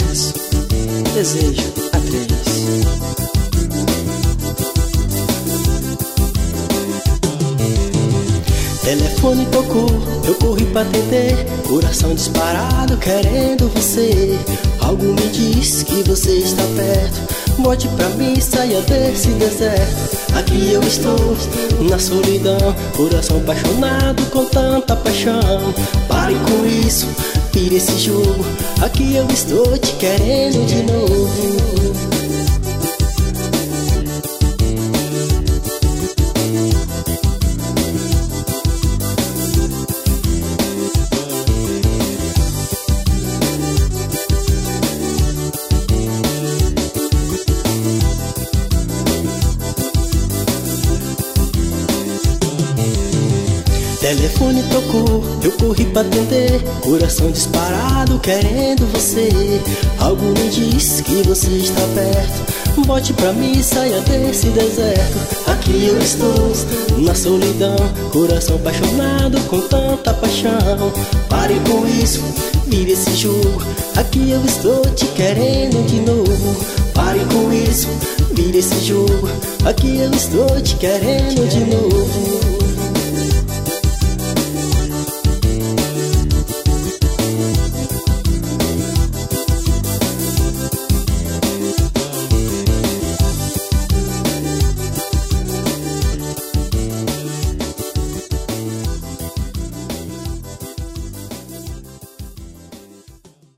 sucesso. Desejo a 3. Telefone tocou, eu corri pra atender, coração disparado querendo você. Algo me diz que você está perto, volte pra mim, saia desse deserto. Aqui eu estou, na solidão, coração apaixonado com tanta paixão. Pare com isso, pire esse jogo, aqui eu estou te querendo de novo. Telefone tocou, eu corri pra atender, coração disparado querendo você. Algo me diz que você está perto, volte pra mim, saia desse deserto. Aqui eu estou, na solidão, coração apaixonado com tanta paixão. Pare com isso, vire esse jogo, aqui eu estou te querendo de novo. Pare com isso, vire esse jogo, aqui eu estou te querendo de novo.